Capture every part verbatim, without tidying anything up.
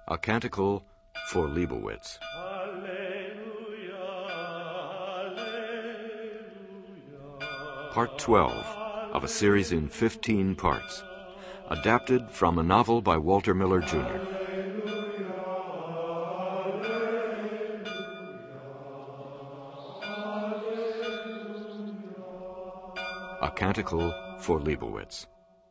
A Canticle for Leibowitz. Part twelve of a series in fifteen parts, adapted from a novel by Walter Miller, Junior A Canticle for Leibowitz.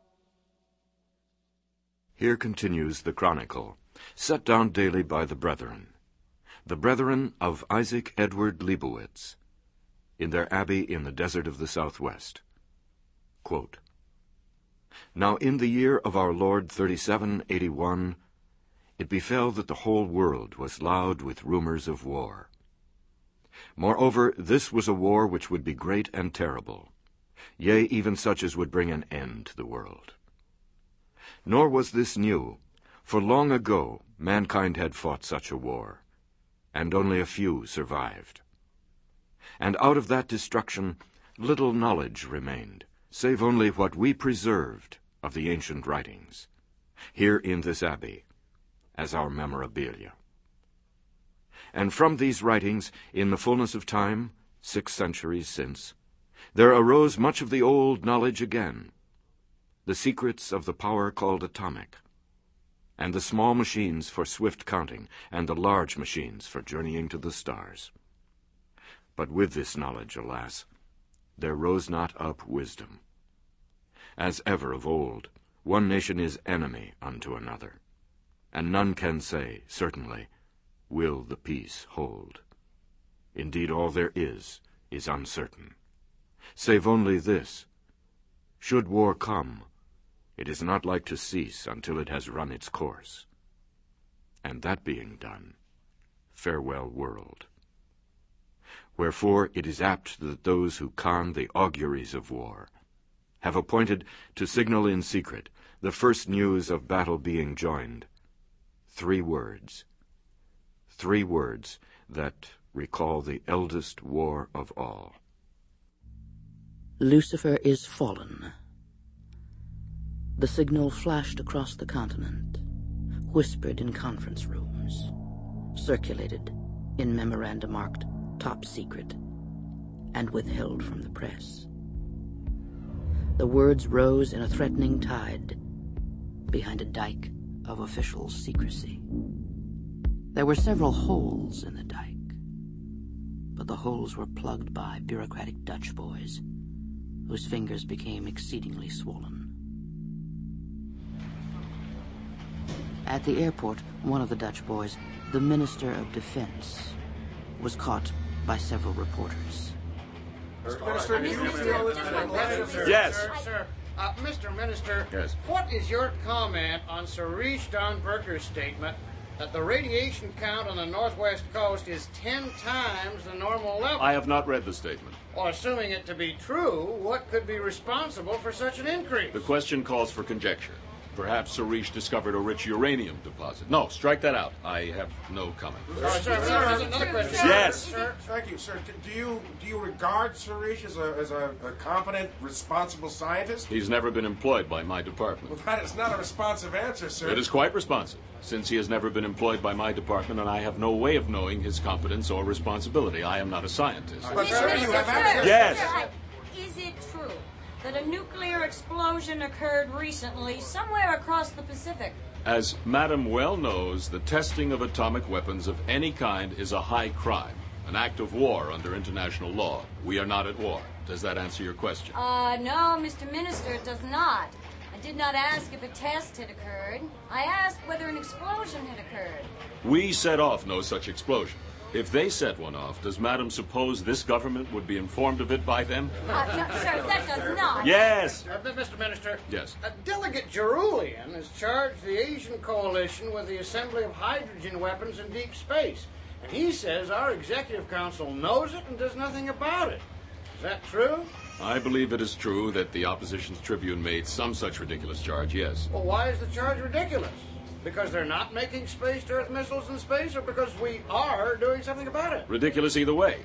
Here continues the chronicle, set down daily by the brethren, the brethren of Isaac Edward Leibowitz, in their abbey in the desert of the southwest. Quote, Now in the year of our Lord thirty-seven eighty-one, it befell that the whole world was loud with rumors of war. Moreover, this was a war which would be great and terrible, yea, even such as would bring an end to the world. Nor was this new, for long ago mankind had fought such a war, and only a few survived. And out of that destruction little knowledge remained, save only what we preserved of the ancient writings, here in this abbey, as our memorabilia. And from these writings, in the fullness of time, six centuries since, there arose much of the old knowledge again, the secrets of the power called atomic, and the small machines for swift counting, and the large machines for journeying to the stars. But with this knowledge, alas, there rose not up wisdom. As ever of old, one nation is enemy unto another, and none can say, certainly, will the peace hold. Indeed, all there is, is uncertain, save only this: should war come, it is not like to cease until it has run its course. And that being done, farewell world. Wherefore it is apt that those who con the auguries of war have appointed to signal in secret the first news of battle being joined, three words, three words that recall the eldest war of all. Lucifer is fallen. The signal flashed across the continent, whispered in conference rooms, circulated in memoranda marked top secret, and withheld from the press. The words rose in a threatening tide behind a dike of official secrecy. There were several holes in the dike, but the holes were plugged by bureaucratic Dutch boys, whose fingers became exceedingly swollen. At the airport, one of the Dutch boys, the Minister of Defense, was caught by several reporters. Minister, do you feel that... Yes. Sir, sir. Uh, Mister Minister, yes. What is your comment on Sarish Donberger's statement that the radiation count on the northwest coast is ten times the normal level? I have not read the statement. Well, assuming it to be true, what could be responsible for such an increase? The question calls for conjecture. Perhaps Sarish discovered a rich uranium deposit. No, strike that out. I have no comment. Uh, sir, there's another question. Yes. Sir, Thank you, sir. Do you do you regard Sarish as a as a, a competent, responsible scientist? He's never been employed by my department. Well, that is not a responsive answer, sir. It is quite responsive, since he has never been employed by my department, and I have no way of knowing his competence or responsibility. I am not a scientist. But, sir, you have access. Yes. Is it true that a nuclear explosion occurred recently somewhere across the Pacific? As Madam well knows, the testing of atomic weapons of any kind is a high crime, an act of war under international law. We are not at war. Does that answer your question? Uh, no, Mister Minister, it does not. I did not ask if a test had occurred. I asked whether an explosion had occurred. We set off no such explosion. If they set one off, does Madam suppose this government would be informed of it by them? Uh, no, sir, that does not. Yes. Uh, Mister Minister. Yes. Uh, Delegate Jerulian has charged the Asian coalition with the assembly of hydrogen weapons in deep space. And he says our executive council knows it and does nothing about it. Is that true? I believe it is true that the opposition's Tribune made some such ridiculous charge, yes. Well, why is the charge ridiculous? Because they're not making space-to-earth missiles in space, or because we are doing something about it? Ridiculous either way.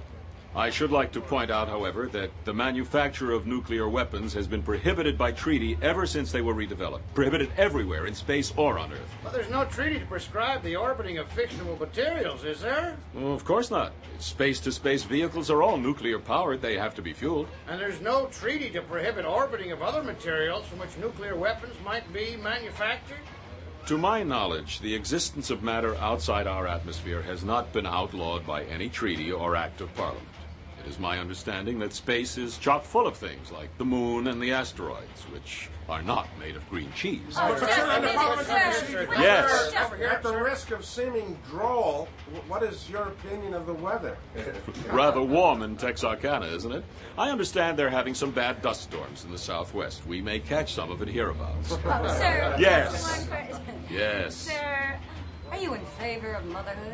I should like to point out, however, that the manufacture of nuclear weapons has been prohibited by treaty ever since they were redeveloped. Prohibited everywhere, in space or on Earth. Well, there's no treaty to prescribe the orbiting of fissionable materials, is there? Well, of course not. Space-to-space vehicles are all nuclear-powered. They have to be fueled. And there's no treaty to prohibit orbiting of other materials from which nuclear weapons might be manufactured? To my knowledge, the existence of matter outside our atmosphere has not been outlawed by any treaty or act of Parliament. It is my understanding that space is chock full of things like the moon and the asteroids, which are not made of green cheese. Oh, just a minute, sir. Yes. At the risk of seeming droll, what is your opinion of the weather? Rather warm in Texarkana, isn't it? I understand they're having some bad dust storms in the southwest. We may catch some of it hereabouts. Oh, sir. Yes. just one que- Yes. Sir, are you in favor of motherhood?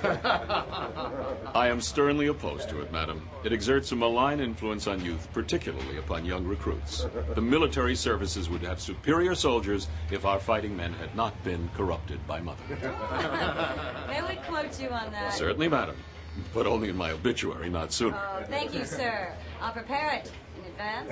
I am sternly opposed to it, madam. It exerts a malign influence on youth, particularly upon young recruits. The military services would have superior soldiers if our fighting men had not been corrupted by motherhood. May we quote you on that? Certainly, madam. But only in my obituary, not sooner. Oh, thank you, sir. I'll prepare it in advance.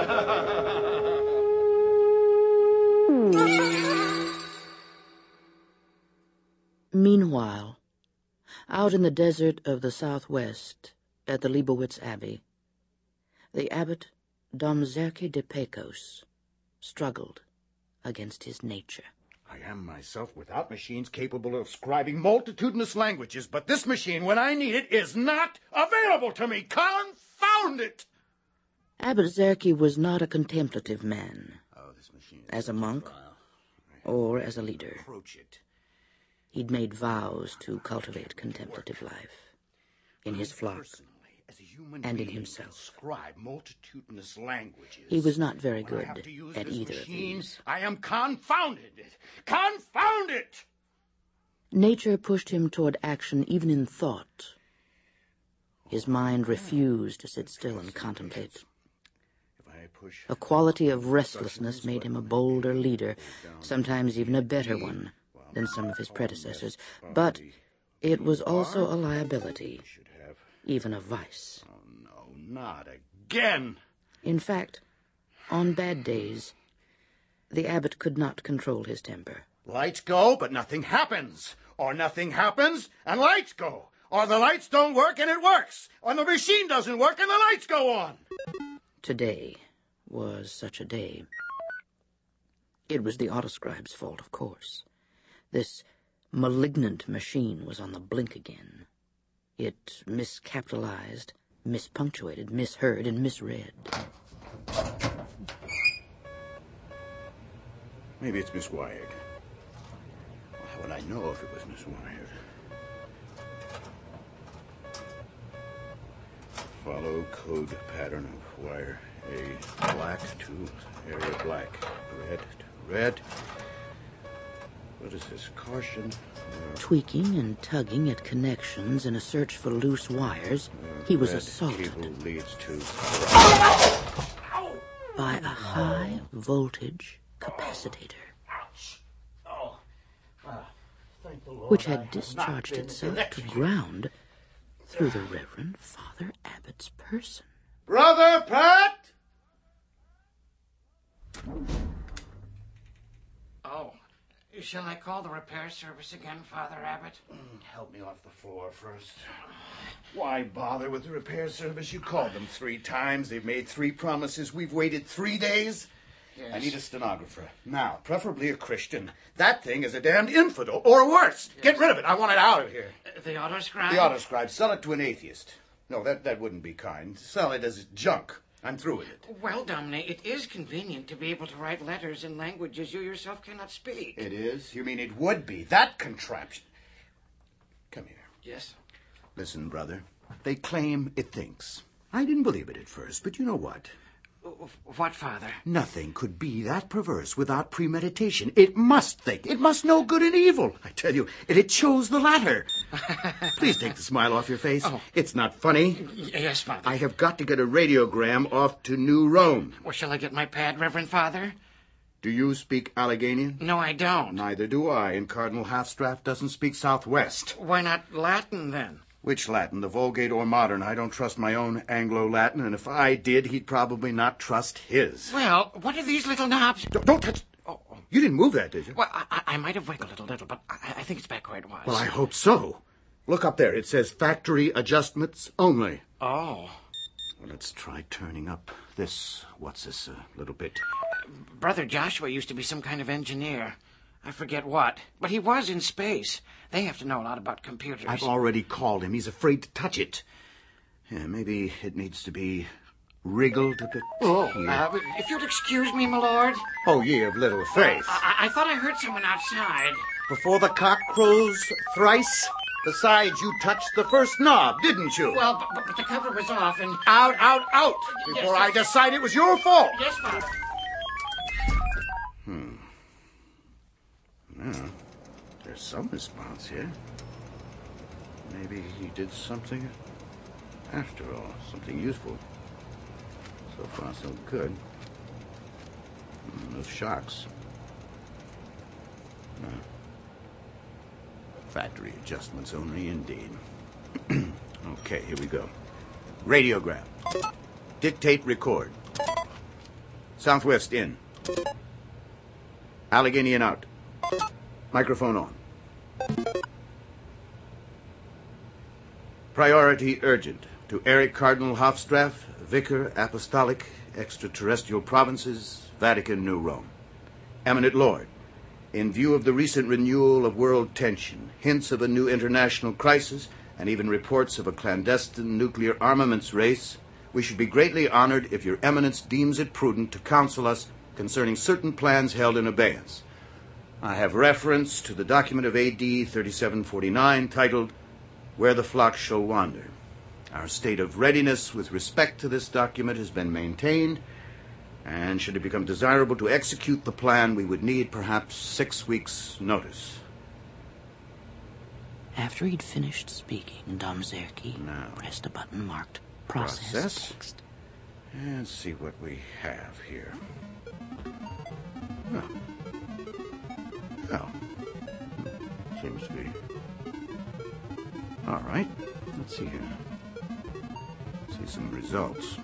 Meanwhile, out in the desert of the southwest, at the Leibowitz Abbey, the abbot, Dom Zerke de Pecos, struggled against his nature. I am myself without machines capable of scribing multitudinous languages, but this machine, when I need it, is not available to me. Confound it! Abbot Zerke was not a contemplative man, Oh, this machine as a monk or as a leader. approach it. He'd made vows to cultivate contemplative life in his flock Personally, as a human and in being, himself. Scribe multitudinous languages. He was not very When I good have to use at this either of machine, these. I am confounded. Confound it! Nature pushed him toward action even in thought. His mind refused to sit still and contemplate. If I push A quality of restlessness made him a bolder leader, sometimes even a better one than some of his predecessors. But it was also a liability, should have. even a vice. Oh no, not again! In fact, on bad days, the abbot could not control his temper. Lights go, but nothing happens. Or nothing happens, and lights go. Or the lights don't work, and it works. Or the machine doesn't work, and the lights go on. Today was such a day. It was the autoscribe's fault, of course. This malignant machine was on the blink again. It miscapitalized, mispunctuated, misheard, and misread. Maybe it's Miss Wyatt. How would I know if it was Miss Wyatt? Follow code pattern of wire A black to area black. Red to red. What is this? Caution. Uh, Tweaking and tugging at connections in a search for loose wires, he was red assaulted Cable leads to. by a high-voltage capacitator, Oh, ah, thank the Lord. which I had have discharged not been itself to electrocuted. ground ground through the Reverend Father Abbott's person. Brother Pat! Oh, shall I call the repair service again, Father Abbott? Help me off the floor first. Why bother with the repair service? You called them three times. They've made three promises. We've waited three days. Yes. I need a stenographer. Now, preferably a Christian. That thing is a damned infidel, or worse. Get rid of it. I want it out of here. Uh, the autoscribe? The autoscribe. Sell it to an atheist. No, that, that wouldn't be kind. Sell it as junk. I'm through with it. Well, Domine, it is convenient to be able to write letters in languages you yourself cannot speak. It is? You mean it would be? That contraption. Come here. Yes? Listen, brother. They claim it thinks. I didn't believe it at first, but you know what? What, Father? Nothing could be that perverse without premeditation. It must think. It must know good and evil. I tell you, it, it chose the latter. Please take the smile off your face. Oh. It's not funny. Y- yes, Father. I have got to get a radiogram off to New Rome. Well, shall I get my pad, Reverend Father? Do you speak Alleghenian? No, I don't. Neither do I, and Cardinal Halfstraff doesn't speak Southwest. Why not Latin, then? Which Latin, the Vulgate or modern? I don't trust my own Anglo-Latin, and if I did, he'd probably not trust his. Well, what are these little knobs? Don't, don't touch... Oh, oh. You didn't move that, did you? Well, I, I might have wiggled it a little, but I, I think it's back where it was. Well, I hope so. Look up there. It says factory adjustments only. Oh. Well, let's try turning up this, what's this, a uh, little bit. Brother Joshua used to be some kind of engineer. I forget what. But he was in space. They have to know a lot about computers. I've already called him. He's afraid to touch it. Yeah, maybe it needs to be wriggled a bit. Oh, here. uh, if you'll excuse me, my lord. Oh, ye of little faith. I, I thought I heard someone outside. Before the cock crows thrice? Besides, you touched the first knob, didn't you? Well, but, but the cover was off, and... Out, out, out! Yes, Before yes, I decide it was your fault! Yes, Father. Hmm. Well, there's some response here. Maybe he did something after all, something useful. So far, so good. No shocks. No. Factory adjustments only, indeed. Okay, here we go. Radiogram. Dictate record. Southwest in. Alleghenian out. Microphone on. Priority urgent to Eric Cardinal Hofstraff, Vicar Apostolic, Extraterrestrial Provinces, Vatican, New Rome. Eminent Lord, in view of the recent renewal of world tension, hints of a new international crisis, and even reports of a clandestine nuclear armaments race, we should be greatly honored if your eminence deems it prudent to counsel us concerning certain plans held in abeyance. I have reference to the document of A D thirty-seven forty-nine titled, Where the Flock Shall Wander. Our state of readiness with respect to this document has been maintained, and should it become desirable to execute the plan, we would need perhaps six weeks' notice. After he'd finished speaking, Dom Zerke Now, pressed a button marked Process, process? Text. And see what we have here. Oh. Oh. Seems to be... All right. Let's see here. See some results.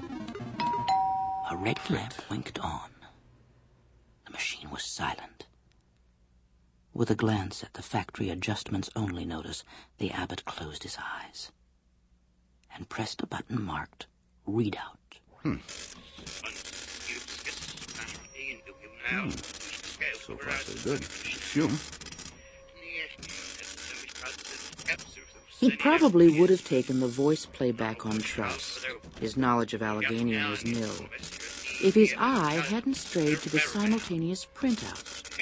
A red lamp winked on. The machine was silent. With a glance at the factory adjustments only notice, the abbot closed his eyes and pressed a button marked Readout. Hmm. Hmm. So far, so good. Assume. He probably would have taken the voice playback on trust. His knowledge of Alleghenian was nil, if his eye hadn't strayed to the simultaneous printout.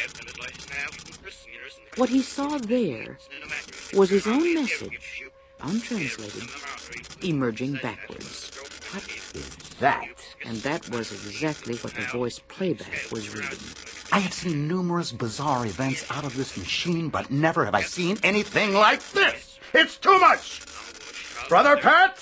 What he saw there was his own message, untranslated, emerging backwards. What is that? And that was exactly what the voice playback was reading. I have seen numerous bizarre events out of this machine, but never have I seen anything like this. It's too much. Brother Pat?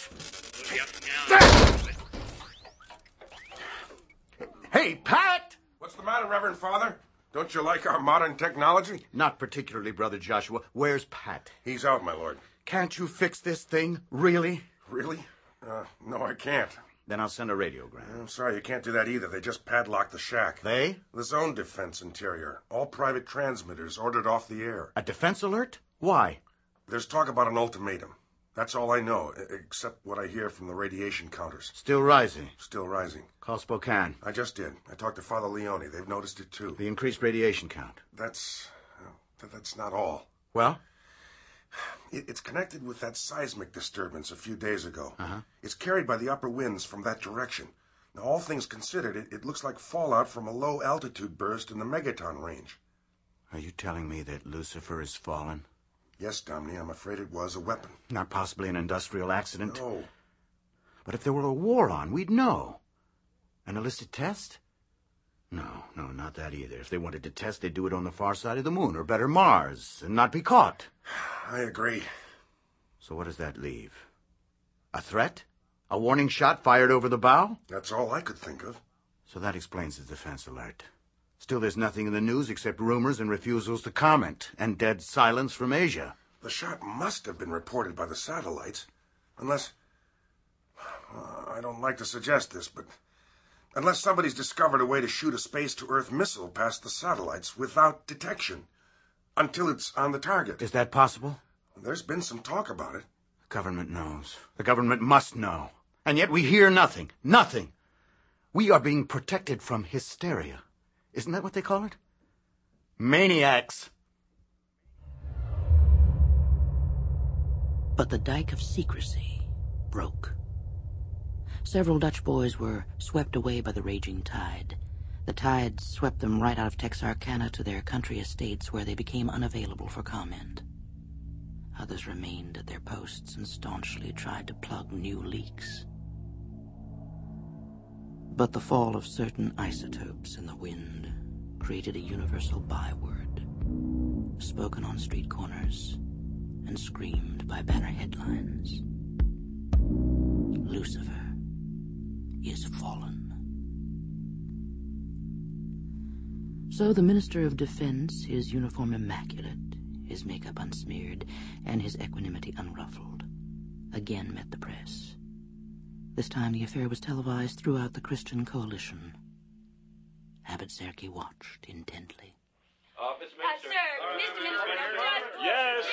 Hey, Pat! What's the matter, Reverend Father? Don't you like our modern technology? Not particularly, Brother Joshua. Where's Pat? He's out, my lord. Can't you fix this thing? Really? Really? Uh, no, I can't. Then I'll send a radiogram. I'm sorry, you can't do that either. They just padlocked the shack. They? The zone defense interior. All private transmitters ordered off the air. A defense alert? Why? There's talk about an ultimatum. That's all I know, except what I hear from the radiation counters. Still rising. Still rising. Call Spokane. I just did. I talked to Father Leone. They've noticed it, too. The increased radiation count. That's... Uh, that's not all. Well? It, it's connected with that seismic disturbance a few days ago. Uh-huh. It's carried by the upper winds from that direction. Now, all things considered, it, it looks like fallout from a low-altitude burst in the megaton range. Are you telling me that Lucifer has fallen? Yes, Domney, I'm afraid it was a weapon. Not possibly an industrial accident? No. But if there were a war on, we'd know. An illicit test? No, no, not that either. If they wanted to test, they'd do it on the far side of the moon, or better, Mars, and not be caught. I agree. So what does that leave? A threat? A warning shot fired over the bow? That's all I could think of. So that explains the defense alert. Still, there's nothing in the news except rumors and refusals to comment, and dead silence from Asia. The shot must have been reported by the satellites, unless... Uh, I don't like to suggest this, but... Unless somebody's discovered a way to shoot a space-to-Earth missile past the satellites without detection, until it's on the target. Is that possible? There's been some talk about it. The government knows. The government must know. And yet we hear nothing. Nothing. We are being protected from hysteria. Isn't that what they call it? Maniacs. But the dike of secrecy broke. Several Dutch boys were swept away by the raging tide. The tide swept them right out of Texarkana to their country estates, where they became unavailable for comment. Others remained at their posts and staunchly tried to plug new leaks. But the fall of certain isotopes in the wind created a universal byword, spoken on street corners and screamed by banner headlines. Lucifer is fallen. So the Minister of Defense, his uniform immaculate, his makeup unsmeared, and his equanimity unruffled, again met the press. This time the affair was televised throughout the Christian coalition. Abbot Zerke watched intently. Uh, Mister Minister. Uh, sir, uh, Mister Minister. Uh, yes.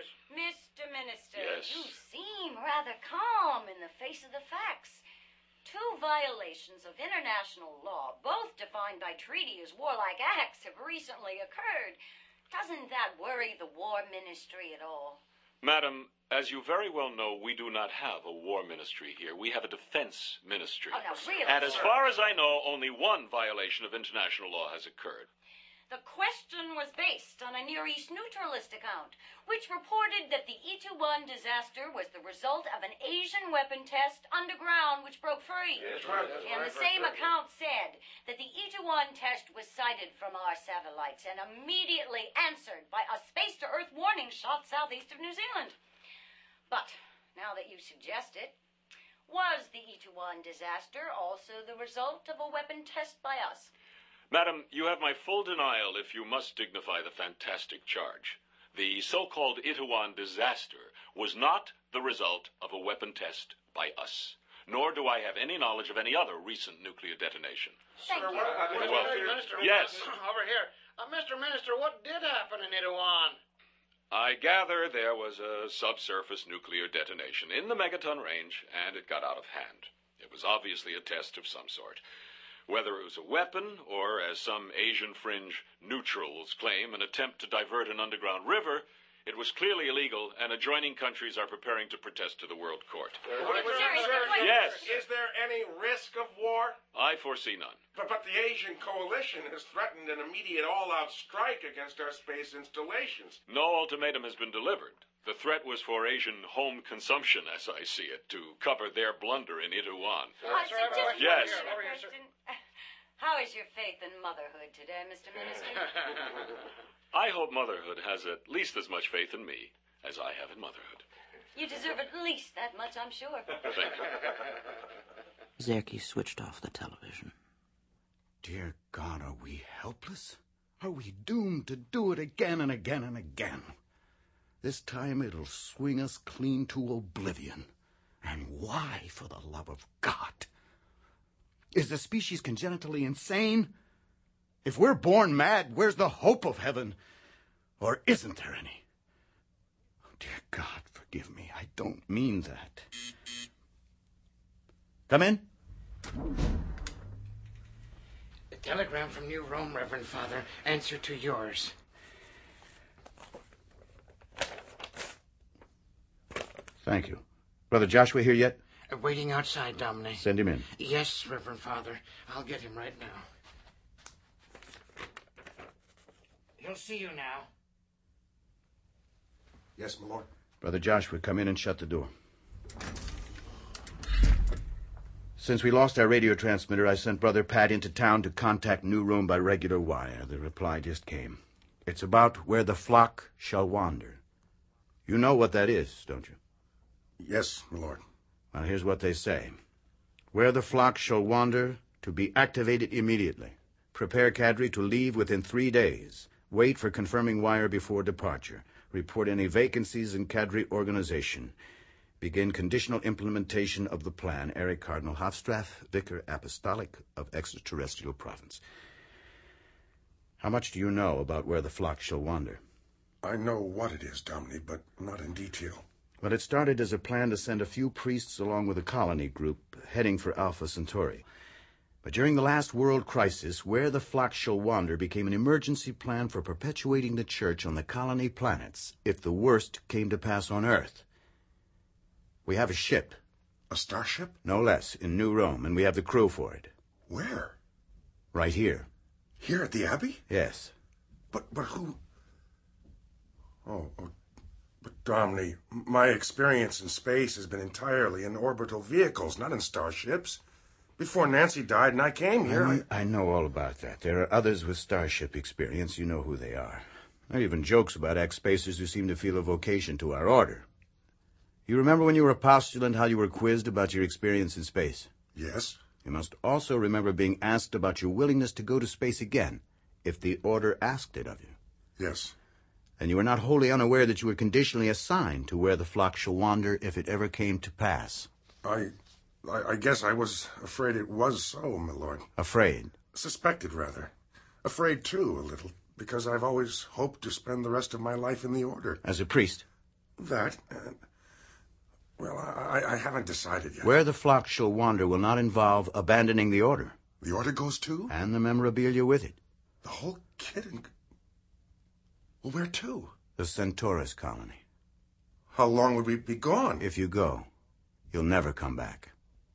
Mister Minister, yes. You seem rather calm in the face of the facts. Two violations of international law, both defined by treaty as warlike acts, have recently occurred. Doesn't that worry the War Ministry at all? Madam, as you very well know, we do not have a war ministry here. We have a defense ministry. Oh, no, really, and as sir. far as I know, only one violation of international law has occurred. The question was based on a Near East neutralist account, which reported that the E twenty-one disaster was the result of an Asian weapon test underground which broke free. That's right, that's and right, the same right, right. account said that the E twenty-one test was sighted from our satellites and immediately answered by a space-to-Earth warning shot southeast of New Zealand. But, now that you suggest it, was the E twenty-one disaster also the result of a weapon test by us? Madam, you have my full denial if you must dignify the fantastic charge. The so-called Itaewon disaster was not the result of a weapon test by us, nor do I have any knowledge of any other recent nuclear detonation. Thank Sir, you. what, what, Well, what, Minister, yes. Over here. Uh, Mister Minister, what did happen in Itaewon? I gather there was a subsurface nuclear detonation in the megaton range, and it got out of hand. It was obviously a test of some sort. Whether it was a weapon, or, as some Asian fringe neutrals claim, an attempt to divert an underground river, it was clearly illegal, and adjoining countries are preparing to protest to the World Court. Uh, Wait, wait, sir, wait, sir, wait. Yes. Is there any risk of war? I foresee none. But, but the Asian coalition has threatened an immediate all-out strike against our space installations. No ultimatum has been delivered. The threat was for Asian home consumption, as I see it, to cover their blunder in Itaewon. Uh, so just Yes. one more question. How is your faith in motherhood today, Mister Minister? I hope motherhood has at least as much faith in me as I have in motherhood. You deserve at least that much, I'm sure. Thank you. Zerke switched off the television. Dear God, are we helpless? Are we doomed to do it again and again and again? This time it'll swing us clean to oblivion. And why, for the love of God? Is the species congenitally insane? If we're born mad, where's the hope of heaven? Or isn't there any? Oh, dear God, forgive me. I don't mean that. Come in. A telegram from New Rome, Reverend Father. Answer to yours. Thank you. Brother Joshua here yet? Uh, waiting outside, Domine. Send him in. Yes, Reverend Father. I'll get him right now. He'll see you now. Yes, my lord. Brother Joshua, come in and shut the door. Since we lost our radio transmitter, I sent Brother Pat into town to contact New Rome by regular wire. The reply just came. It's about where the flock shall wander. You know what that is, don't you? Yes, my lord. Well, here's what they say. Where the flock shall wander, to be activated immediately. Prepare cadre to leave within three days. Wait for confirming wire before departure. Report any vacancies in cadre organization. Begin conditional implementation of the plan. Eric Cardinal Hofstraff, Vicar Apostolic of Extraterrestrial Province. How much do you know about where the flock shall wander? I know what it is, Domine, but not in detail. Well, it started as a plan to send a few priests along with a colony group heading for Alpha Centauri. But during the last world crisis, where the flock shall wander became an emergency plan for perpetuating the church on the colony planets if the worst came to pass on Earth. We have a ship. A starship? No less, in New Rome, and we have the crew for it. Where? Right here. Here at the Abbey? Yes. But, but who... Oh, oh, but Domine, my experience in space has been entirely in orbital vehicles, not in starships. Before Nancy died and I came here, I... I... I know all about that. There are others with starship experience. You know who they are. There are even jokes about ex-spacers who seem to feel a vocation to our order. You remember when you were a postulant how you were quizzed about your experience in space? Yes. You must also remember being asked about your willingness to go to space again, if the order asked it of you. Yes. And you were not wholly unaware that you were conditionally assigned to where the flock shall wander if it ever came to pass. I... I, I guess I was afraid it was so, my lord. Afraid? Suspected, rather. Afraid, too, a little, because I've always hoped to spend the rest of my life in the order. As a priest? That, and... Well, I, I haven't decided yet. Where the flock shall wander will not involve abandoning the order. The order goes too? And the memorabilia with it. The whole kit and... Well, where to? The Centaurus colony. How long would we be gone? If you go, you'll never come back.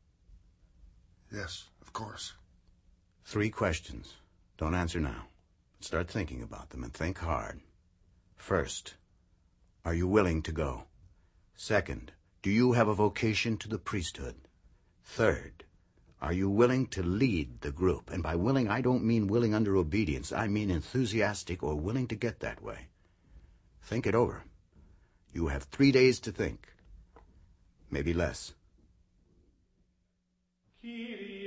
Yes, of course. Three questions. Don't answer now. Start thinking about them and think hard. First, are you willing to go? Second, do you have a vocation to the priesthood? Third, are you willing to lead the group? And by willing, I don't mean willing under obedience. I mean enthusiastic or willing to get that way. Think it over. You have three days to think. Maybe less. Kyrie.